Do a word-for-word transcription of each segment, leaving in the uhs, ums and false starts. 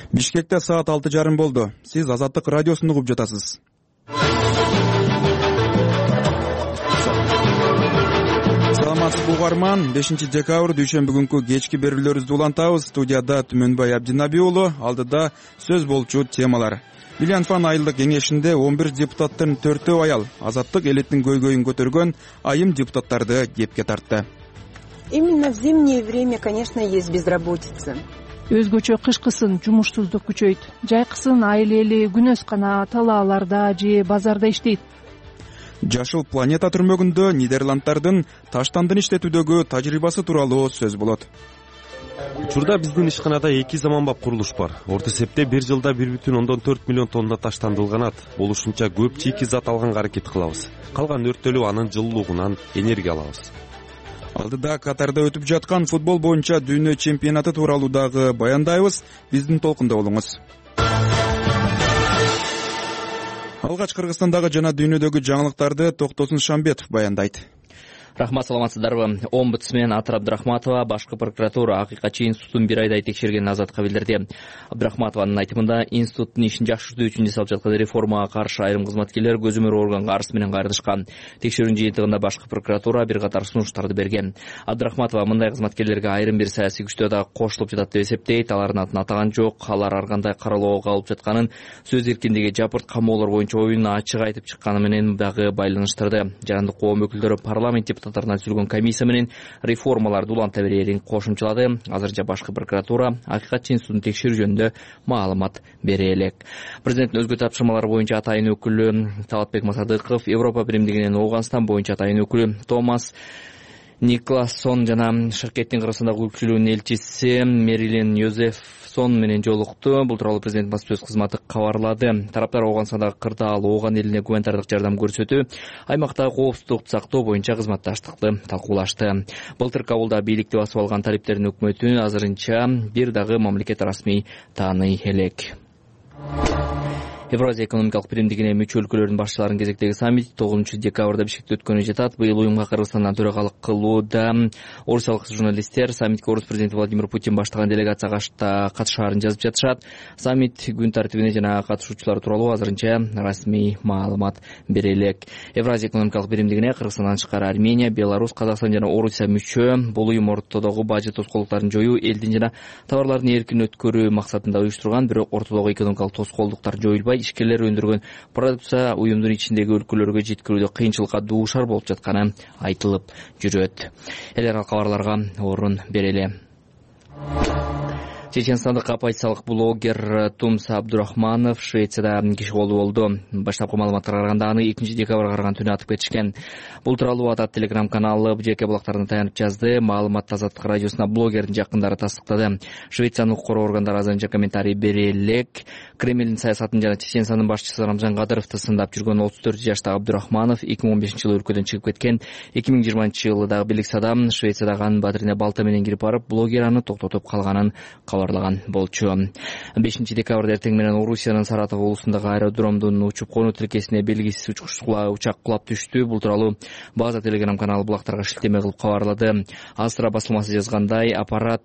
Бишкекте саат алты жарым болду. Сиз Азаттык радиосун угуп жатасыз. Саламатсызбы угарман, бешинчи декабрь дүйшөмбү күнкү кечки берүүлөрүбүздү улантабыз. Студияда Түмөнбай Абдинаби уулу, алдыда сөз болчу темалар. Милиан Фан айылдык кеңешинде он бир депутаттын төртөө аял. Азаттык элеттин көйгөйүн көтөргөн айым депутаттарды кепке тартты. Именно в зимнее время, конечно, есть безработица. Өзгөчө кышкысын жумушсуздук күчөйт. Жайкысын айыл эли күнөскана, талааларда же базарда иштейт. Жашыл планета түрмөгүндө Нидерланддардын таштандын иштетүүдөгү тажрыйбасы тууралуу сөз болот. Учурда биздин ишканада эки заманбап курулуш бар. Орто эсепте бир жылда бир бүтүн ондон төрт миллион тонна таштандылганат. Болушунча көп чийки зат алганга аракет кылабыз. Калган өрттөлүп анын жылуулугунан энергия алабыз. Алдыда Катарда өтүп жаткан футбол боюнча дүйнө чемпионаты тууралуу дагы баяндайбыз. Биздин толкунда болуңуз. Алгач Кыргызстандагы жана дүйнөдөгү жаңылыктарды Токтосун Шамбетов баяндайт. Рахмат, саламатсыздарбы. Омбудсмен Атыр Абдрахматова башкы прокуратура акыйкатчы институттун бир айдай текшергенин Азатка билдирди. Абдрахматованын айтымында, институттун ишин жакшыртуу үчүн жасалып жаткан реформага каршы айрым кызматкерлер көзөмөр органга арыз менен кайрылышкан. Текшерүүнүн жыйынтыгында башкы прокуратура бир катар сунуштарды берген. Абдрахматова мындай кызматкерлерге айрым бир саясий күчтөр да кошулуп жатат деп эсептейт. Алардын атын атаган жок, алар ар кандай каралоого алып жатканын, сөз эркиндиги жапырт камоолор боюнча оюн ачык айтып чыкканы менен дагы байланыштырды. Жарандык коом өкүлдөрү парламент депутаттарына түзүлгөн комиссия менен реформаларды уланта берерин кошумчалады. Азырынча башкы прокуратура акыйкатчы институттун текшерүү жөнүндө маалымат бере элек. Президенттин өзгө тапшырмалары боюнча атайын өкүлү Талатбек Масадыков, Европа биримдигинин Ооганстан боюнча атайын өкүлү Томас Никлассон жана Шыркеттин Кыргызстандагы өлкөлүгүнүн элчиси Мерилин Йозефсон менен жолукту. Бул тууралуу президент баспасөз кызматы кабарлады. Тараптар Ооганстандагы кырдаал, Ооган элине гуманитардык жардам көрсөтүү, аймактагы коопсуздукту сактоо боюнча кызматташтыкты талкуулашты. Былтыр Кабулда бийликти басып алган талиптердин өкмөтүн азырынча бир дагы мамлекет расмий тааный элек. Евразия экономикалык биримдигине мүчө өлкөлөрдүн башчыларынын кезектеги саммити тогузунчу декабрда Бишкекте өткөнү жатат. Быйыл уюмга Кыргызстандан төрөгалык кылууда орусиялык журналисттер саммитке орус президенти Владимир Путин баштаган делегация катышаарын жазып жатышат. Саммит күн тартибине жана катышуучулар тууралуу азырынча расмий маалымат бере элек. Евразия экономикалык биримдигине Кыргызстандан тышкары Армения, Беларусь, Казакстан жана Орусия мүчө. Бул уюм ортодогу бажы тоскоолдуктарын жоюу, элдин жана товарлардын эркин өткөрүү максатында уюштурган, бирок ортодогу экономикалык тоскоолдуктар жоюлбай, ишкерлер өндүргөн продукция уюмдун ичиндеги өлкөлөргө жеткирүүдө кыйынчылыкка дуушар болуп жатканы айтылып жүрөт. Эл аралык кабарларга орун берели. Чеченстандык оппозициялык блогер Тумс Абдурахманов Швецияда киши колдуу болду. Баштапкы маалыматтарга караганда аны экинчи декабрга караган түнү атып кетишкен. Бул тууралуу Атат телеграм-каналы ЖК булактарына таянып жазды. Маалыматты Азаттык радиосуна блогердин жакындары тастыктады. Швециянын укук короо органдары азырынча комментарий бере элек. Кремлдин саясатын жана Чеченстандын башчысы Рамзан Кадыровду сындап жүргөн отуз төрт жаштагы Абдурахманов эки миң он бешинчи жылы өлкөдөн чыгып кеткен. эки миң жыйырманчы жылы дагы бийликсиз адам Швециядагы анын батирине балта менен кирип барып, блогер аны токтотуп калганын кабарлаган болчу. бешинчи декабрда эртең менен Орусиянын Саратов облусундагы аэродромдун учуп конуу тилкесине белгисиз учак кулап түштү. Бул тууралуу База телеграм-каналы булактарга шилтеме кылып кабарлады. Астра басылмасы жазгандай, аппарат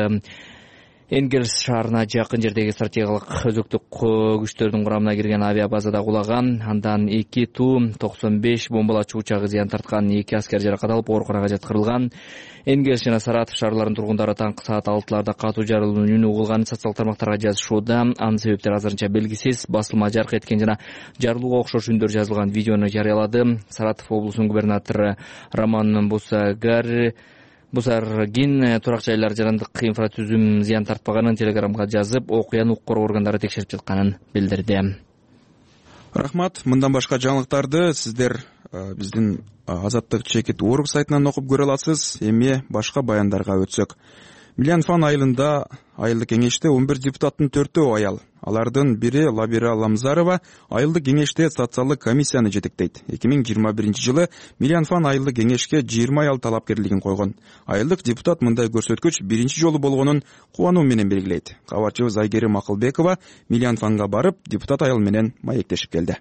Энгельс шаарына жакын жердеги стратегиялык өзөктүк күчтөрдүн курамына кирген авиабазада кулаган. Андан эки Ту токсон беш бомбалачу учагы зыян тарткан, эки аскер жаракат алып ооруканага жаткырылган. Энгельс жана Саратов шаарларынын тургундары таңкы саат алтыларда катуу жарылуунун үнү угулганын социалдык тармактарга жазышууда. Анын себептери азырынча белгисиз. Басылма жарк эткен жана жарылууга окшош үндөр жазылган видеону жарыялады. Саратов облусунун губернатору Роман Бусагар Бусаргин турак жайлар жарандык инфратүзүм зыян тартпаганын телеграмга жазып, окуяны укук короо органдары текшерип жатканын билдирди. Рахмат. Мындан башка жаңылыктарды сиздер биздин Азаттык чекит орг сайтынан окуп көрө аласыз. Эми башка баяндарга өтсөк. Милиан Фан айылында айылдык кеңеште он бир депутаттын төртөө аял. Алардын бири Лабира Ламзарова айылдык кеңеште социалдык комиссияны жетектейт. эки миң жыйырма биринчи жылы Милиан Фан айылдык кеңешке жыйырма аял талапкерлигин койгон. Айылдык депутат мындай көрсөткүч биринчи жолу болгонун кубануу менен белгилейт. Кабарчыбыз Айгерим Акылбекова Милиан Фанга барып, депутат айыл менен маектешип келди.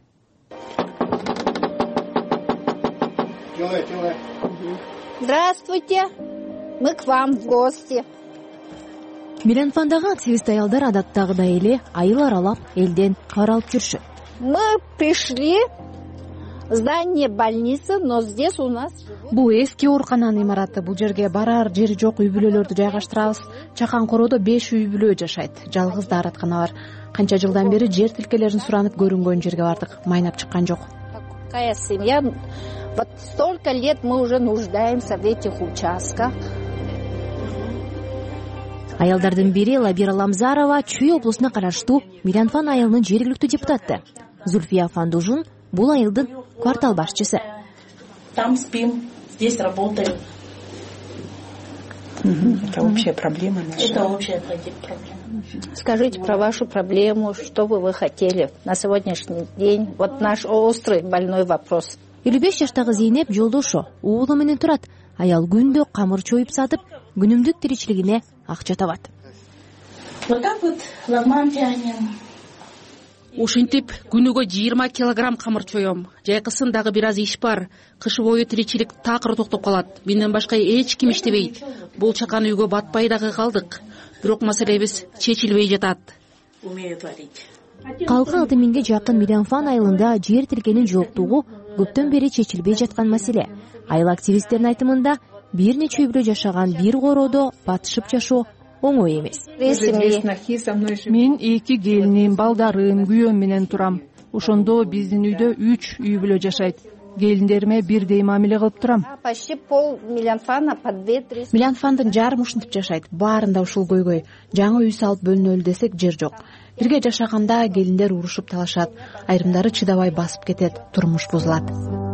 Здравствуйте, мы к вам в гости. Милянфандагы активист аялдар адаттагыдай эле айыл аралап элден кабар алып жүрүшөт. Мы пришли в здание больницы, но здесь у нас... Бул эски оорукананын имараты. Бул жерге барар жери жок үй бүлөлөрдү жайгаштырабыз. Чакан короодо беш үй бүлө жашайт. Жалгыз даараткана бар. Канча жылдан бери жер тилкелерин суранып көрүнгөн жерге бардык. Майнап чыккан жок. Какая семья? Вот столько лет мы уже нуждаемся в этих участках. Аялдардын бири Лабира Ламзарова Чүй облусуна караштуу Милянфан айылынын жергиликтүү депутаты. Зульфия Фандужун бул айылдын квартал башчысы. Там спим, здесь работаем. Это общая проблема наша. Это общая проблема. Скажите про вашу проблему, что бы вы хотели на сегодняшний день? Вот наш острый больной вопрос. элүү беш жаштагы Зейнеп жолдошу уулу менен турат. Аял күндө камыр чоюп сатып, күнүмдүк тиричилигине акча табат. Вот так вот лагман тянем. Ушинтип күнүгө жыйырма килограмм камыр чоем. Жайкысын дагы бир аз иш бар. Кыш бою тиричилик такыр токтоп калат. Менден башка эч ким иштебейт. Бул чакан үйгө батпай дагы калдык. Бирок маселебиз чечилбей жатат. Умеют варить. Калкы алты миңге жакын Милянфан айылында жер тилкенин жоктугу көптөн бери чечилбей жаткан маселе. Айыл активисттердин айтымында бир нече үй бүлө жашаган бир короодо батышып жашоо оңой эмес. Мен эки келиним, балдарым, күйөөм менен турам. Ошондо биздин үйдө үч үй бүлө жашайт. Келиндериме бирдей мамиле кылып турам. Почти пол Милянфана под две-три. Милянфандын жарым ушинтип жашайт. Баарында ушул көйгөй. Жаңы үй салып бөлүнөлү десек жер жок. Бирге жашаганда келиндер урушуп талашат. Айрымдары чыдабай басып кетет, турмуш бузулат.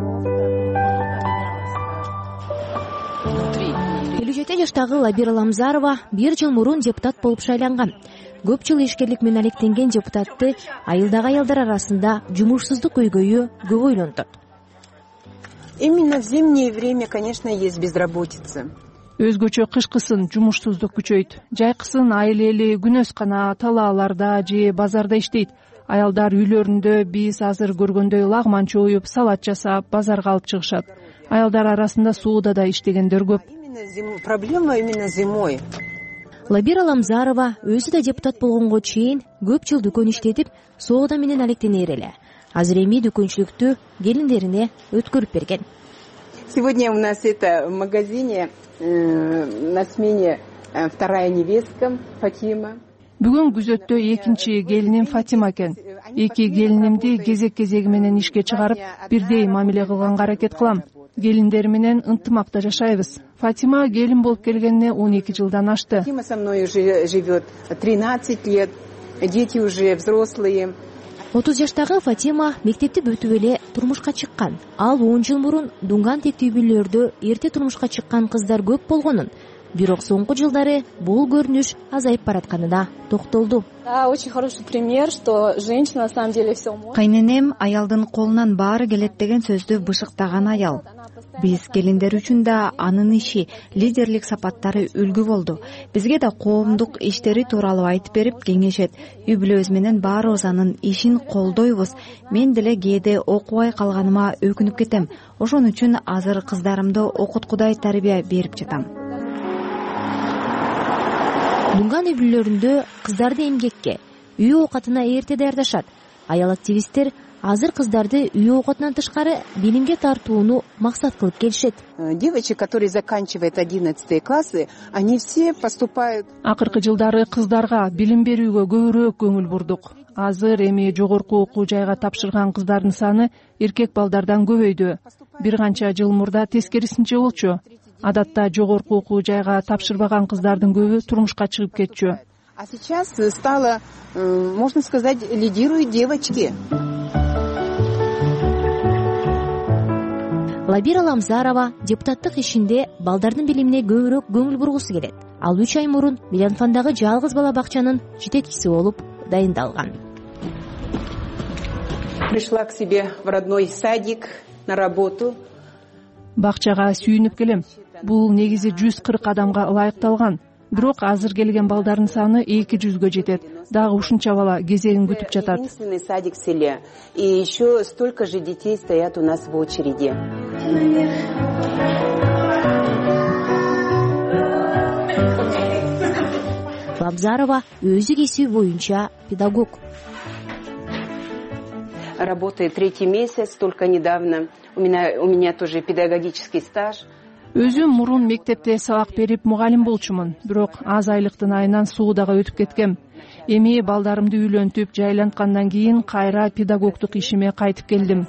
элүү жети жаштагы Лабира Ламзарова бир жыл мурун депутат болуп шайланган. Көп жыл ишкерлик менен алектенген депутатты айылдагы аялдар арасында жумушсуздук көйгөйү көп ойлонтот. Именно в зимнее время, конечно, есть безработица. Өзгөчө кышкысын жумушсуздук күчөйт. Жайкысын айыл эли күнөскана, талааларда же базарда иштейт. Аялдар үйлөрүндө биз азыр көргөндөй лагман чоюп, салат жасап, базарга алып чыгышат. Аялдар арасында сууда да иштегендер көп. Проблема именно зимой. Лабира Ламзарова өзү да депутат болгонго чейин көп жыл дүкөн иштетип, соода менен алектенер эле. Азыр эми дүкөнчүлүктү келиндерине өткөрүп берген. Сегодня у нас это в магазине э, на смене э, вторая невестка Фатима. Бүгүн күзөттө экинчи келиним Фатима экен. Эки келинимди кезек-кезеги менен ишке чыгарып, бирдей мамиле кылганга аракет кылам. Келиндер менен ынтымакта жашайбыз. Фатима келин болуп келгенине он эки жылдан ашты. Фатима со мной уже живет тринадцать лет. Дети уже взрослые. отуз жаштагы Фатима мектепти бүтүп эле турмушка чыккан. Ал он жыл мурун дунган тектүү бүлөлөрдө эрте турмушка чыккан кыздар көп болгонун, бирок соңку жылдары бул көрүнүш азайып баратканына токтолду. Да, очень хороший пример, что женщина на самом деле все может. Кайненем аялдын колунан баары келет деген сөздү бышыктаган аял. Биз келиндер үчүн да анын иши, лидерлик сапаттары үлгү болду. Бизге да коомдук иштери тууралуу айтып берип кеңешет. Үй бүлөбүз менен баарыбыз анын ишин колдойбуз. Мен деле кээде окубай калганыма өкүнүп кетем. Ошон үчүн азыр кыздарымды окуткудай тарбия берип жатам. Дунган үй бүлөлөрүндө кыздарды эмгекке, үй оокатына эрте даярдашат. Аял активисттер азыр кыздарды үй оокатынан тышкары билимге тартууну максат кылып келишет. Девочек, которые заканчивают одиннадцатые классы, они все поступают. Акыркы жылдары кыздарга билим берүүгө көбүрөөк көңүл бурдук. Азыр эми жогорку окуу жайга тапшырган кыздардын саны эркек балдардан көбөйдү. Бир канча жыл мурда тескерисинче болчу. Адатта жогорку окуу жайга тапшырбаган кыздардын көбү турмушка чыгып кетчү. А сейчас стало, можно сказать, лидируют девочки. Лабира Ламзарова депутаттык ишинде балдардын билимине көбүрөөк көңүл бургусу келет. Ал үч ай мурун Милянфандагы жалгыз бала бакчанын жетекчиси болуп дайындалган. Пришла к себе в родной садик на работу. Бакчага сүйүнүп келем. Бул негизи жүз кырк адамга ылайыкталган. Бирок азыр келген балдардын саны эки жүзгө жетет. Дагы ушунча бала кезегин күтүп жатат. Единственный садик в селе. И еще столько же детей стоят у нас в очереди. Лабзарова өзү кесиби боюнча педагог. Работаю третий месяц, только недавно. У меня, у меня тоже педагогический стаж. Өзүм мурун мектепте сабак берип мугалим болчумун, бирок аз айлыктын айынан суудага өтүп кеткем. Эми балдарымды үйлөнтүп, жайланткандан кийин кайра педагогдук ишиме кайтып келдим.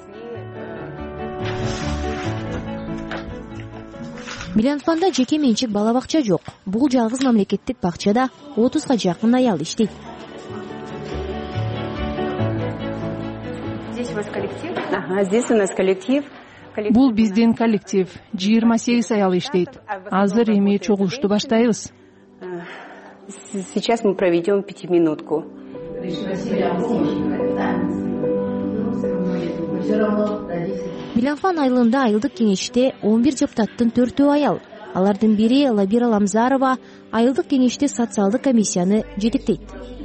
Милянфанда жеке менчик бала бакча жок. Бул жалгыз мамлекеттик бакчада отузга жакын аял иштейт. Здесь у вас коллектив? Ага, здесь у нас коллектив. Бул биздин коллектив. жыйырма сегиз аял иштейт. Азыр эми чогулушту баштайбыз. Сейчас мы проведем пятиминутку. Милянфан айылында айылдык кеңеште он бир депутаттын төртөө аял. Алардын бири Лабира Ламзарова айылдык кеңеште социалдык комиссияны жетектейт.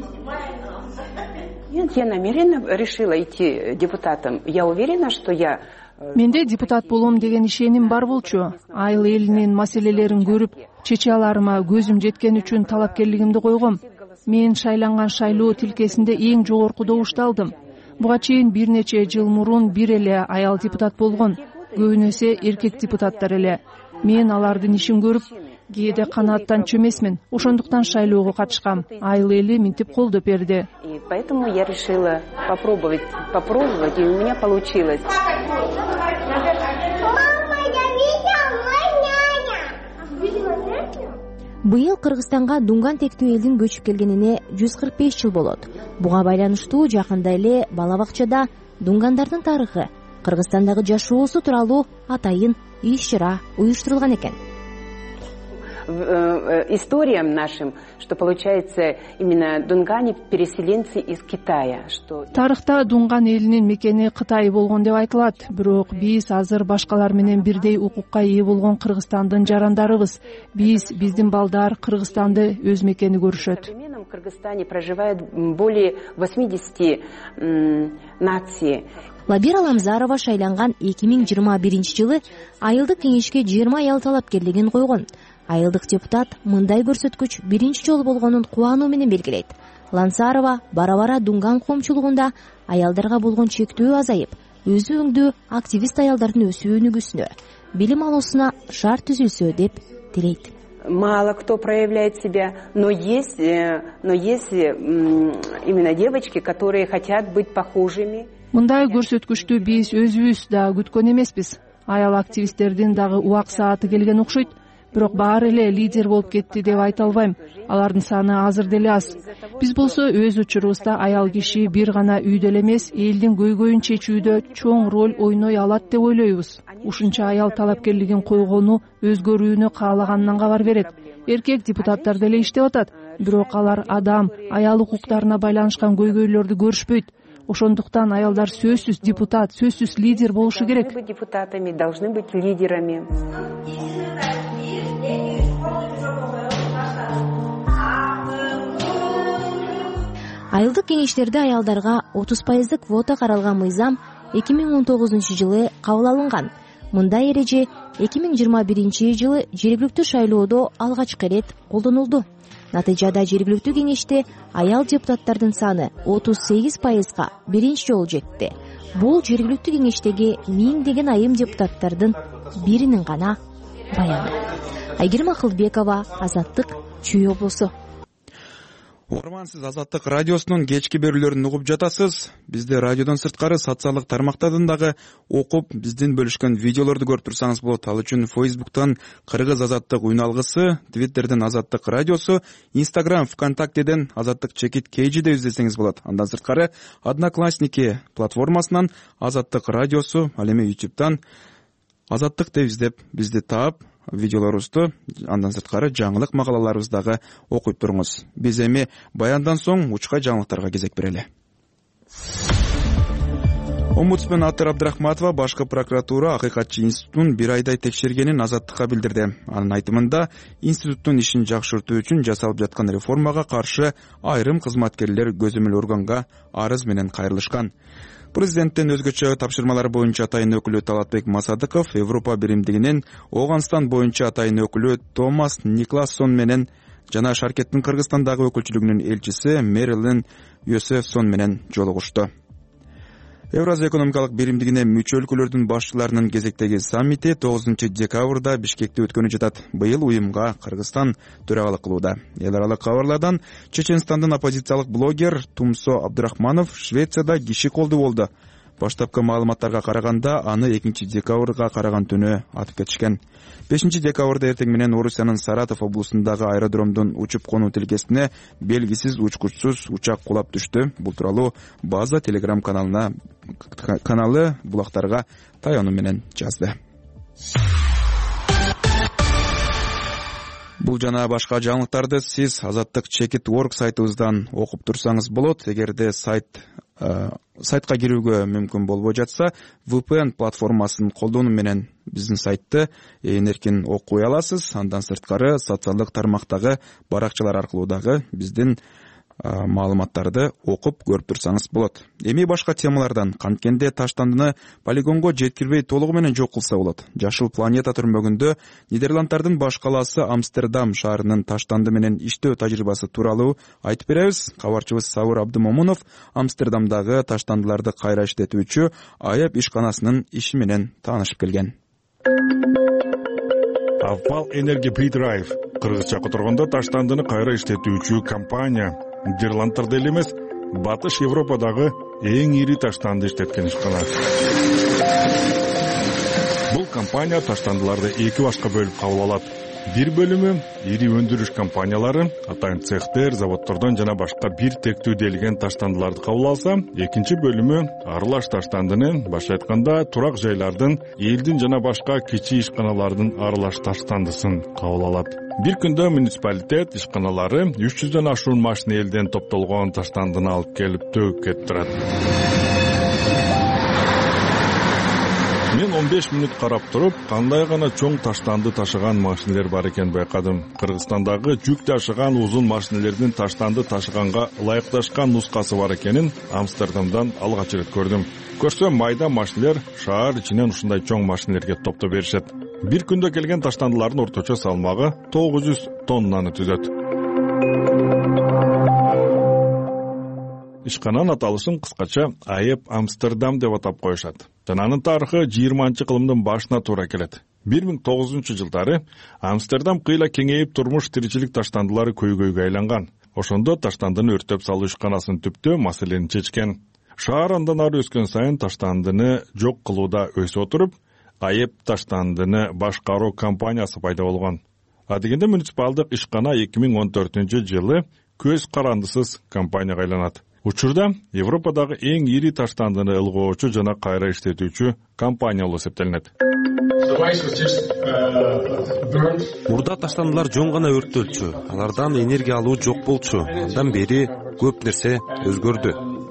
Я намеренно решила идти депутатом. Я уверена, что я... Менде депутат болом деген ишеним бар болчу. Айыл элинин маселелерин көрүп, чече аларыма көзүм жеткен үчүн талапкерлигимди койгом. Мен шайланган шайлоо тилкесинде эң жогорку добушту алдым. Буга чейин бир нече жыл мурун бир эле аял депутат болгон. Көбүнө эсе эркек депутаттар эле. Мен алардын ишин көрүп, кээде канааттанчу эмесмин. Ошондуктан шайлоого катышкам. Айыл эли минтип колдоп берди. И поэтому я решила попробовать, попробовать, и у меня получилось. Быйыл Кыргызстанга дунган тектүү элдин көчүп келгенине жүз кырк беш жыл болот. Буга байланыштуу жакында эле бала бакчада дунгандардын тарыхы, Кыргызстандагы жашоосу тууралуу атайын иш-чара уюштурулган экен. Историям нашим, что получается именно дунгане переселенцы из Китая. Что... Тарыхта дунган элинин мекени Кытай болгон деп айтылат. Бирок биз азыр башкалар менен бирдей укукка ээ болгон Кыргызстандын жарандарыбыз. Биз, биздин балдар Кыргызстанды өз мекени көрүшөт. В Кыргызстане проживает более восьмидесяти наций. Лабира Ламзарова шайланган эки миң жыйырма биринчи жылы айылдык кеңешке жыйырма аял талапкерлигин койгон. Айылдык депутат мындай көрсөткүч биринчи жолу болгонун кубануу менен белгилейт. Лансарова бара-бара дунган коомчулугунда аялдарга болгон чектөө азайып, өзү өңдүү активист аялдардын өсүү өнүгүүсүнө, билим алуусуна шарт түзүлсө деп тилейт. Мало кто проявляет себя, но есть, но есть именно девочки, которые хотят быть похожими. Мындай көрсөткүчтү биз өзүбүз да күткөн эмеспиз. Аял активисттердин дагы убак сааты келген окшойт. Бирок баары эле лидер болуп кетти деп айта албайм. Алардын саны азыр деле аз. Биз болсо өз учурубузда аял киши бир гана үйдө эле эмес, элдин көйгөйүн чечүүдө чоң роль ойной алат деп ойлойбуз. Ушунча аял талапкерлигин койгону өзгөрүүнү каалаганынан кабар берет. Эркек депутаттар деле иштеп атат, бирок алар адам, аял укуктарына байланышкан көйгөйлөрдү көрүшпөйт. Ошондуктан аялдар сөзсүз депутат, сөзсүз лидер болушу керек. Депутатами должны быть лидерами. Айылдык кеңештерде аялдарга отуз пайыздык квота каралган мыйзам эки миң он тогузунчу жылы кабыл алынган. Мындай эреже эки миң жыйырма биринчи жылы жергиликтүү шайлоодо алгачкы ирет колдонулду. Натыйжада жергиликтүү кеңеште аял депутаттардын саны отуз сегиз пайызга биринчи жолу жетти. Бул жергиликтүү кеңештеги миңдеген айым депутаттардын биринин гана баяны. Айгерим Акылбекова, Азаттык, Чүй облусу. Угарман, сиз Азаттык радиосунун кечки берүүлөрүн угуп жатасыз. Бизде радиодон сырткары социалдык тармактардан дагы окуп, биздин бөлүшкөн видеолорду көрүп турсаңыз болот. Ал үчүн Facebook'тан Кыргыз Азаттык уйналгысы, Twitter'ден Азаттык радиосу, Instagram, ВКонтактеден Азаттык чекит кейжи деп издесеңиз болот. Андан сырткары Одноклассники платформасынан Азаттык радиосу, ал эми YouTube'дан Азаттык деп издеп бизди таап, видеолорубузду, андан сырткары жаңылык макалаларыбызды дагы окуп туруңуз. Биз эми баяндан соң учка жаңылыктарга кезек берели. Омбудсмен Атыр Абдрахматова башкы прокуратура Акыйкатчы институтун бир айдай текшергенин Азаттыкка билдирди. Анын айтымында, институттун ишин жакшыртуу үчүн жасалып жаткан реформага каршы айрым кызматкерлер көзөмөл органга арыз менен кайрылышкан. Президенттен өзгөчө тапшырмалар боюнча атайын өкүлү Талатбек Масадыков Европа биримдигинин Оганстан боюнча атайын өкүлү Томас Никлассон менен жана шаркеттин Кыргызстандагы өкүлчүлүгүнүн элчиси Мэрилин Юсефсон менен жолугушту. Евразия экономикалык биримдигине мүчө өлкөлөрдүн башчыларынын кезектеги саммити тогузунчу декабрда Бишкекте өткөнү жатат. Быйыл уюмга Кыргызстан төрагалык кылууда. Эл аралык кабарлардан Чеченстандын оппозициялык блогер Тумсо Абдурахманов Швецияда киши колду болду. Баштапкы маалыматтарга караганда аны экинчи декабрга караган түнү атып кетишкен. бешинчи декабрда эртең менен Орусиянын Саратов облусундагы аэродромдун учуп конуу тилкесине белгисиз учкучсуз учак кулап түштү. Бул тууралуу База Телеграм каналына каналы булактарга таянуу менен жазды. Бул жана башка жаңылыктарды сиз азаттык чекит точка орг сайтыбыздан окуп турсаңыз болот. Эгерде сайт сайтка кирүүгө мүмкүн болбой жатса, ви пи эн платформасын колдонуу менен биздин сайтты эркин окуй аласыз. Андан сырткары социалдык тармактагы баракчалар аркылуу дагы биздин маалыматтарды окуп көрүп турсаңыз болот. Эми башка темалардан канткенде таштандыны полигонго жеткирбей толугу менен жок кылса болот. Жашыл планета түрмөгүндө Нидерланддардын баш калаасы Амстердам шаарынын таштанды менен иштөө тажрыйбасы тууралуу айтып беребиз. Кабарчыбыз Сабыр Абдымомунов Амстердамдагы таштандыларды кайра иштетүүчү АЭП ишканасынын иши менен таанышып келген. Авпал Энерги Придрайв кыргызча которгондо таштандыны кайра иштетүүчү компания. Нидерландтарда эле эмес, Батыш Европадагы эң ири таштанды иштеткен ишкана. Бул компания таштандыларды эки башка бөлүп кабыл алат. Бир бөлүмү ири өндүрүш компаниялары, атайын цехтер, заводдордон жана башка бир тектүү делген таштандыларды кабыл алса, экинчи бөлүмү аралаш таштандыны, башка айтканда турак жайлардын, элдин жана башка кичи ишканалардын аралаш таштандысын кабыл алат. Бир күндө муниципалитет ишканалары үч жүздөн ашуун машина элден топтолгон таштандыны алып келип төгүп кетип турат. Мен он беш мүнөт карап туруп, кандай гана чоң таштанды ташыган машинелер бар экен байкадым. Кыргызстандагы жүк ташыган узун машинелердин таштанды ташыганга ылайыкташкан нускасы бар экенин Амстердамдан алгач ирет көрдүм. Көрсөм майда машинелер шаар ичинен ушундай чоң машинелерге топтоп беришет. Бир күндө келген таштандылардын орточо салмагы тогуз жүз тоннаны түзөт. Ишкананын аталышын кыскача АЭП Амстердам деп атап коюшат. Жана анын тарыхы жыйырманчы кылымдын башына туура келет. бир миң тогуз жүзүнчү жылдары Амстердам кыйла кеңейип турмуш тиричилик таштандылары көйгөйгө айланган. Ошондо таштандыны өртөп салуу ишканасын түптөө маселени чечкен. Шаар андан ары өскөн сайын таштандыны жок кылууда өсүп отуруп, АЭП таштандыны башкаруу компаниясы пайда болгон. Адегенде муниципалдык ишкана эки миң он төртүнчү жылы көз карандысыз компанияга айланат. Учурда Европадагы эң ири таштандыны ылгоочу жана кайра иштетүүчү компания болуп эсептелинет. Мурда таштандылар жөн гана өрттөлчү, алардан энергия алуу жок болчу. Андан бери көп нерсе өзгөрдү.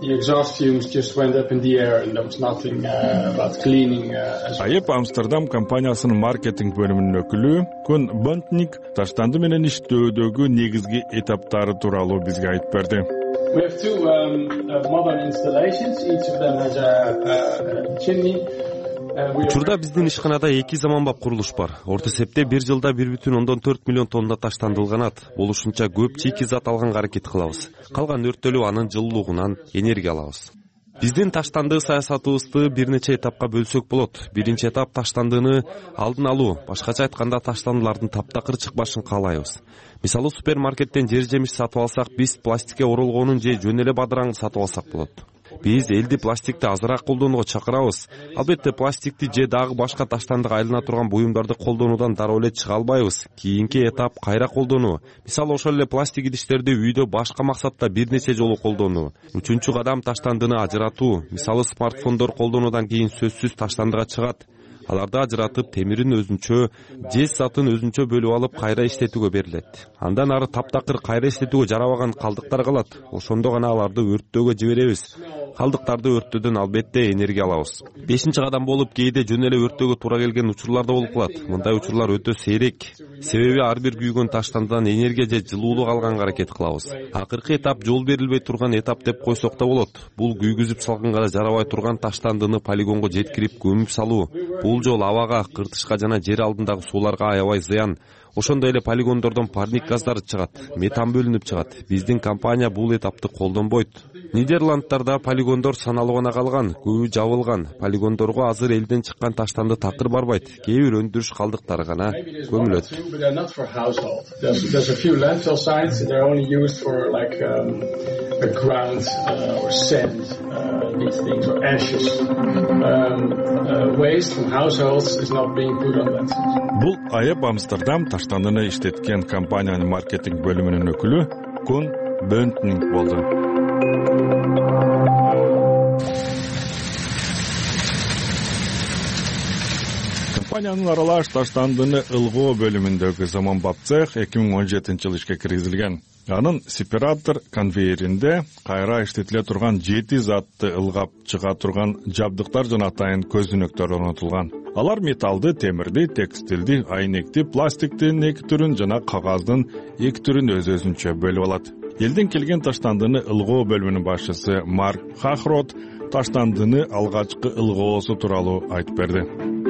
АЭП Амстердам компаниясынын маркетинг бөлүмүнүн өкүлү Күн Бонтник таштанды менен иштөөдөгү негизги этаптары тууралуу бизге айтып берди. We have two um, uh, modern installations. Each of them has a, a, a chimney. Учурда биздин ишканада эки заманбап курулуш бар. Орто эсепте бир жылда бир бүтүн ондон төрт миллион тонна таштанды алганат. Болушунча көп чийки зат алганга аракет кылабыз. Калган өрттөлүп анын жылуулугунан энергия алабыз. Биздин таштанды саясатыбызды бир нече этапка бөлсөк болот. Биринчи этап таштандыны алдын алуу, башкача айтканда таштандылардын таптакыр чыкпашын каалайбыз. Мисалы супермаркеттен жер жемиш сатып алсак, биз пластикке оролгонун же жөн эле бадыраңды сатып алсак болот. Биз элди пластикти азыраак колдонууга чакырабыз. Албетте пластикти же дагы башка таштандыга айлана турган буюмдарды колдонуудан дароо эле чыга албайбыз. Кийинки этап кайра колдонуу. Мисалы ошол эле пластик идиштерди үйдө башка максатта бир нече жолу колдонуу. Үчүнчү кадам таштандыны ажыратуу. Мисалы смартфондор колдонуудан кийин сөзсүз таштандыга чыгат. Аларды ажыратып, темирин өзүнчө, жез затын өзүнчө бөлүп алып кайра иштетүүгө берилет. Андан ары таптакыр кайра иштетүүгө жарабаган калдыктар калат. Ошондо гана аларды өрттөөгө жиберебиз. Калдыктарды өрттөөдөн албетте энергия алабыз. Бешинчи кадам болуп кээде жөн эле өрттөөгө туура келген учурлар да болуп калат. Мындай учурлар өтө сейрек. Себеби ар бир күйгөн таштандыдан энергия же жылуулук алганга аракет кылабыз. Акыркы этап жол берилбей турган этап деп койсок да болот. Бул күйгүзүп салганга жарабай турган таштандыны полигонго жеткирип көмүп салуу. Бул жол абага, кыртышка жана жер алдындагы сууларга аябай зыян. Ошондой эле полигондордон парник газдары чыгат, метан бөлүнүп чыгат. Биздин компания бул этапты колдонбойт. Нидерландтарда полигондор саналуу гана калган, көбү жабылган. Полигондорго азыр элден чыккан таштанды такыр барбайт. Кээ бир өндүрүш калдыктары гана көмүлөт. Бул АЭП Амстердам таштандыны иштеткен компаниянын маркетинг бөлүмүнүн өкүлү Кун Бönтнинг болду. Компаниянын аралаш таштандыны ылгоо бөлүмүндөгү заманбап цех эки миң он жетинчи жылы ишке киргизилген. Анын сепаратор конвейеринде кайра иштетиле турган жети затты ылгап чыга турган жабдыктар жана атайын көзүнөктөр орнотулган. Алар металлды, темирди, текстилди, айнекти, пластиктин эки түрүн жана кагаздын эки түрүн өз-өзүнчө бөлүп алат. Элден келген таштандыны ылгоо бөлүмүнүн башчысы Марк Хахрот таштандыны алгачкы ылгоосу тууралуу айтып берди.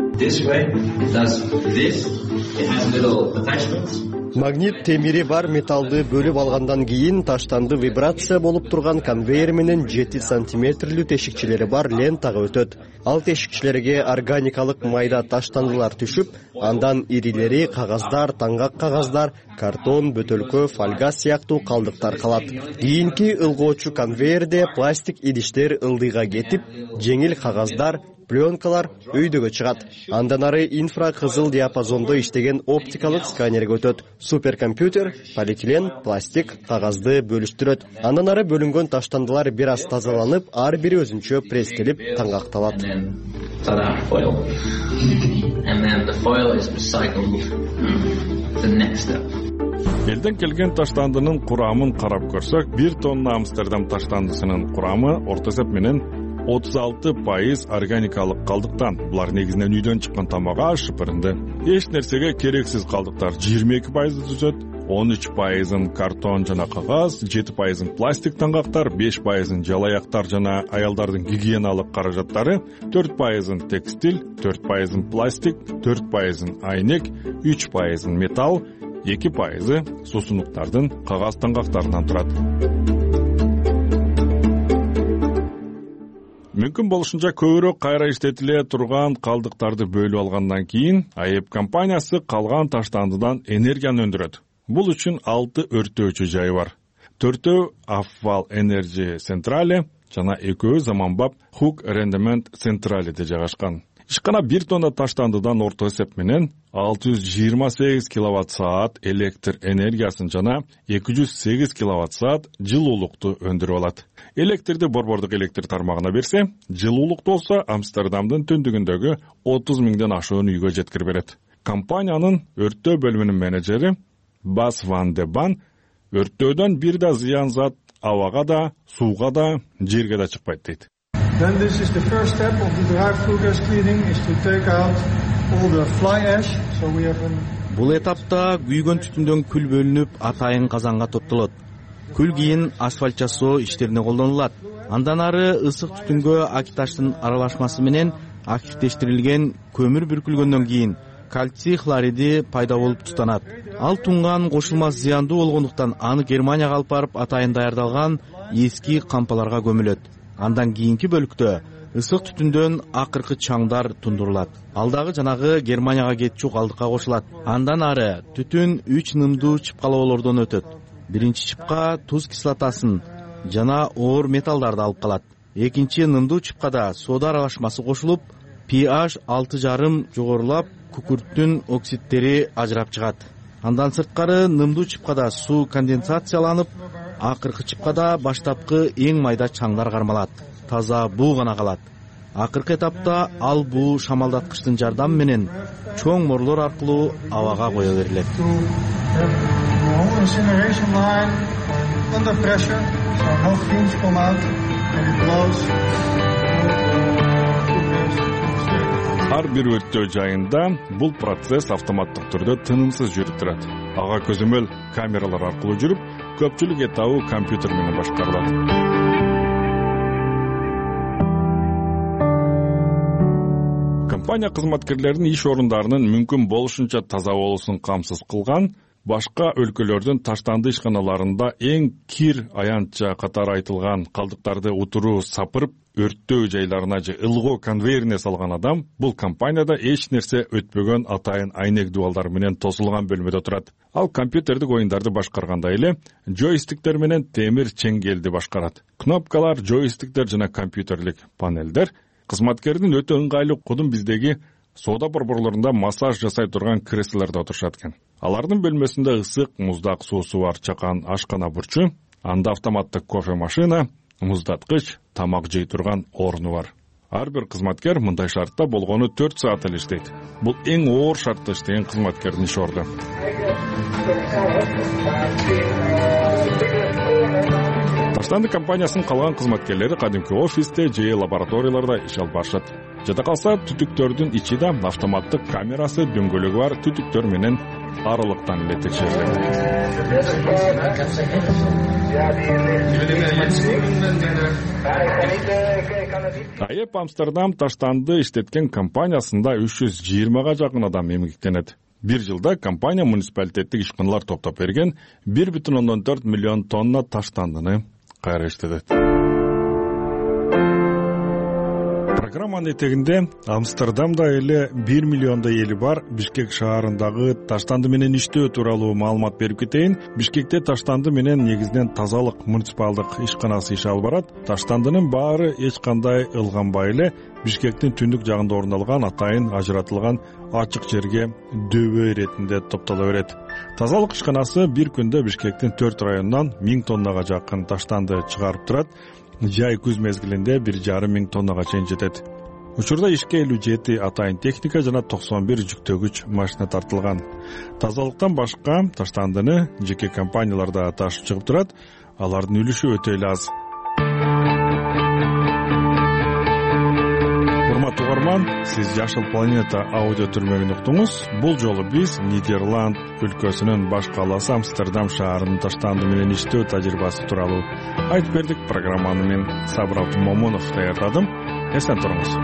Магнит темири бар металлды бөлүп алгандан кийин таштанды вибрация болуп турган конвейер менен жети сантиметрлүү тешикчелери бар лентага өтөт. Ал тешикчелерге органикалык майда таштандылар түшүп, андан ирилери кагаздар, таңгак кагаздар, картон, бөтөлкө, фольга сыяктуу калдыктар калат. Кийинки ылгоочу конвейерде пластик идиштер ылдыйга кетип, жеңил кагаздар, пленкалар өйдөгө чыгат. Андан ары инфракызыл диапазондо иштеген оптикалык сканерге өтөт. Суперкомпьютер полиэтилен, пластик, кагазды бөлүштүрөт. Андан ары бөлүнгөн таштандылар бир аз тазаланып, ар бири өзүнчө пресстелип таңгакталат. Элден келген таштандынын курамын карап көрсөк, бир тонна Амстердам таштандысынын курамы орто эсеп менен отуз алты пайыз органикалык калдыктан. Булар негизинен үйдөн чыккан тамак аш, шыпырынды. Эч нерсеге керексиз калдыктар жыйырма эки пайызды түзөт, он үч пайызын картон жана кагаз, жети пайызын пластик таңгактар, беш пайызын жалаяктар жана аялдардын гигиеналык каражаттары, төрт пайызын текстиль, төрт пайызын пластик, төрт пайызын айнек, үч пайызын металл, эки пайызы суусундуктардын кагаз таңгактарынан турат. Мүмкүн болушунча көбүрөөк кайра иштетиле турган калдыктарды бөлүп алгандан кийин АЭП компаниясы калган таштандыдан энергияны өндүрөт. Бул үчүн алты өртөөчү жайы бар. Төртөө Afval Energy Centrale жана экөө заманбап Хук Rendement Centrale'де жайгашкан. Ишкана бир тонна таштандыдан орто эсеп менен алты жүз жыйырма сегиз киловатт саат электр энергиясын жана эки жүз сегиз киловатт саат жылуулукту өндүрүп алат. Электрди борбордук электр тармагына берсе, жылуулукту болсо Амстердамдын түндүгүндөгү отуз миңден ашуун үйгө жеткирип берет. Компаниянын өрттөө бөлүмүнүн менеджери Бас Ван де Бан өрттөөдөн бир да зыян зат абага да, сууга да, жерге да чыкпайт дейт. Then this is the first step of the dry flue gas cleaning is to take out all the fly ash. So we have an... Бул этапта күйгөн түтүндөн күл бөлүнүп, атайын казанга топтолот. Күл кийин асфальт жасоо иштерине колдонулат. Андан ары ысык түтүнгө акиташтын аралашмасы менен активдештирилген көмүр бүркүлгөндөн кийин кальций хлориди пайда болуп тутанат. Ал тунган кошулмас зыяндуу болгондуктан аны Германияга алып барып атайын даярдалган эски кампаларга көмүлөт. Андан кийинки бөлүктө ысык түтүндөн акыркы чаңдар тундурулат. Алдагы жанагы Германияга кетчү калдыкка кошулат. Андан ары түтүн үч нымдуу чыпкалоолордон өтөт. Биринчи чыпка туз кислотасын жана оор металлдарды алып калат. Экинчи нымдуу чыпкада сода аралашмасы кошулуп, pH алты жарым жогорулап, күкүрттүн оксидтери ажырап чыгат. Андан сырткары нымдуу чыпкада суу конденсацияланып, акыркы чыпкада баштапкы эң майда чаңдар кармалат. Таза буу гана калат. Акыркы этапта ал буу шамалдаткычтын жардамы менен чоң морлор аркылуу абага кое берилет. Ар бир өрттөө жайында бул процесс автоматтык түрдө тынымсыз жүрүп турат. Ага көзөмөл камералар аркылуу жүрүп, көпчүлүк этабы компьютер менен башкарылат. компания кызматкерлеринин иш орундарынын мүмкүн болушунча таза болуусун камсыз кылган, башка өлкөлөрдүн таштанды ишканаларында эң кир аянтча катары айтылган калдыктарды утуруу сапырып өрттөө жайларына же ылгоо конвейерине салган адам бул компанияда эч нерсе өтпөгөн атайын айнек дубалдар менен тосулган бөлмөдө турат. Ал компьютердик оюндарды башкаргандай эле джойстиктер менен темир чеңгелди башкарат. Кнопкалар, джойстиктер жана компьютерлик панелдер кызматкердин өтө ыңгайлуу кудум биздеги соода борборлорунда массаж жасай турган креслолордо отурушат экен. Алардын бөлмөсүндө ысык, муздак суусу бар чакан ашкана бурчу, анда автоматтык кофе машина, муздаткыч, тамак жей турган орну бар. Ар бир кызматкер мындай шартта болгону төрт саат эле иштейт. Бул эң оор шартта иштеген кызматкердин иш орду. Таштанды компаниясынын калган кызматкерлери кадимки офисте же лабораторияларда иш алып барышат. Жада калса түтүктөрдүн ичи да автоматтык камерасы, дөңгөлөгү бар түтүктөр менен аралыктан эле текшерилет. АЭП Амстердам таштанды иштеткен компаниясында үч жүз жыйырмага жакын адам эмгектенет. Бир жылда компания муниципалитеттик ишканалар топтоп берген бир бүтүн ондон төрт миллион тонна таштандыны кайра иштетет. Программанын этегинде Амстердамда эле бир миллиондой эли бар Бишкек шаарындагы таштанды менен иштөө тууралуу маалымат берип кетейин. Бишкекте таштанды менен негизинен тазалык муниципалдык ишканасы иш алып барат. Таштандынын баары эч кандай ылганбай эле Бишкектин түндүк жагында орун атайын ажыратылган ачык жерге дөбө иретинде топтоло берет. Тазалык ишканасы бир күндө Бишкектин төрт районунан миң тоннага жакын таштанды чыгарып турат. Жай күз мезгилинде бир жарым миң тоннага чейин жетет. Учурда ишке элүү жети атайын техника жана токсон бир жүктөгүч машина тартылган. Тазалыктан башка таштандыны жеке компанияларда ташып чыгып турат. Алардын үлүшү өтө эле аз. Урматтуу угарман, сиз Жашыл планета аудио түрмөгүн уктуңуз. Бул жолу биз Нидерланд өлкөсүнүн баш калаасы Амстердам шаарынын таштанды менен иштөө тажрыйбасы тууралуу айтып бердик. Программаны мен Сабыр Абдумомунов даярдадым. Эсен туруңуз.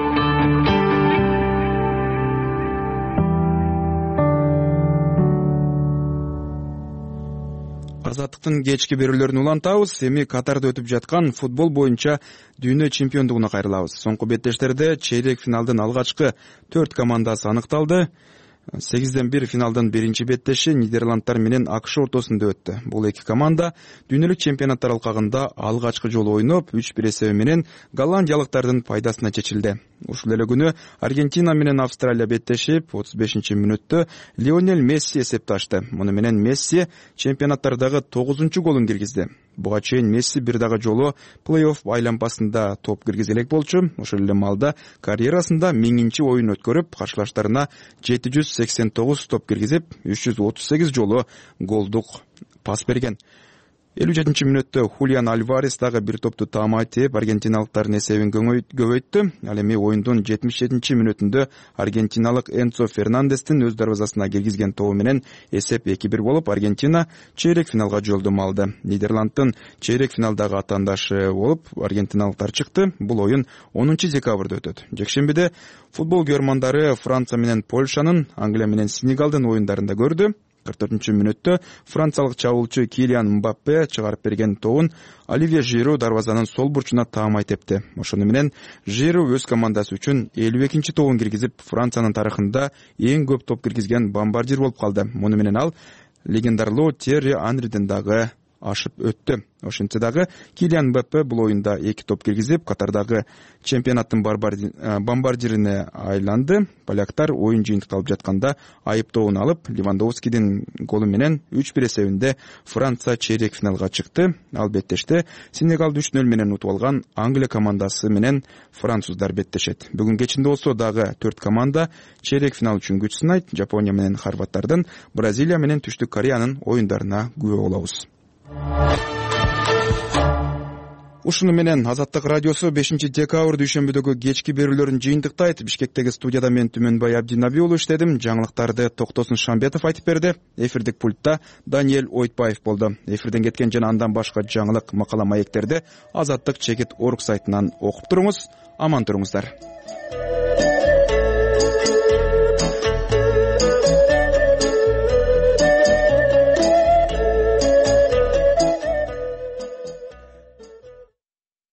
Азаттыктын кечки берүүлөрүн улантабыз. Эми Катарда өтүп жаткан футбол боюнча дүйнө чемпиондугуна кайрылабыз. Соңку беттештерде чейрек финалдын алгачкы төрт командасы аныкталды. сегизден бир финалдын биринчи беттеши Нидерландтар менен АКШ ортосунда өттү. Бул эки команда дүйнөлүк чемпионаттар алкагында алгачкы жолу ойноп, үч бир эсеби менен голландиялыктардын пайдасына чечилди. Ушул эле күнү Аргентина менен Австралия беттешип, отуз бешинчи мүнөттө Лионель Месси эсепти ачты. Муну менен Месси чемпионаттардагы тогузунчу голун киргизди. Буга чейин Месси бир дагы жолу плей-офф айлампасында топ киргизе элек болчу. Ошол эле маалда карьерасында миңинчи оюн өткөрүп, каршылаштарына жети жүз сексен тогуз топ киргизип, үч жүз отуз сегиз жолу голдук пас берген. элүү жетинчи мүнөттө Хулиан Альварес дагы бир топту таамай тээп, аргентиналыктардын эсебин көбөйттү. Ал эми оюндун жетимиш жетинчи мүнөтүндө аргентиналык Энцо Фернандестин өз дарбазасына киргизген тобу менен эсеп эки бир болуп, Аргентина чейрек финалга жолдомо алды. Нидерланддын чейрек финалдагы атаандашы болуп аргентиналыктар чыкты. Бул оюн онунчу декабрда өтөт. Жекшембиде футбол көрмандары Франция менен Польшанын, Англия менен Сенегалдын оюндарында көрдү. кырк төртүнчү мүнөттө франциялык чабуулчу Килиан Мбаппе чыгарып берген тобун Оливье Жиру дарбазанын сол бурчуна таамай тепти. Ошону менен Жиру өз командасы үчүн элүү экинчи тобун киргизип, Франциянын тарыхында эң көп топ киргизген бомбардир болуп калды. Муну менен ал легендарлуу Терри Анриден дагы ашып өттү. Ошентсе дагы Килиан Мбаппе бул оюнда эки топ киргизип, Катардагы чемпионаттын бомбардирине айланды. Поляктар оюн жыйынтыкталып жатканда айыптоон алып, Левандовскийдин голу менен үч бир эсебинде Франция чейрек финалга чыкты. Ал беттеште Сенегалды үч нөл менен утуп алган Англия командасы менен француздар беттешет. Бүгүн кечинде болсо дагы төрт команда чейрек финал үчүн күч сынайт. Жапония менен хорваттардын, Бразилия менен Түштүк Кореянын оюндарына күбө болобуз. Ушуну менен Азаттык радиосу бешинчи декабрь дүйшөмбүдөгү кечки берүүлөрүн жыйынтыктайт. Бишкектеги студияда мен Түмөнбай Абдинаби уулу иштедим. Жаңылыктарды Токтосун Шамбетов айтып берди. Эфирдик пультта Даниэль Ойтбаев болду. Эфирден кеткен жана андан башка жаңылык макала маектерди Азаттык чекит орг сайтынан окуп туруңуз. Аман туруңуздар.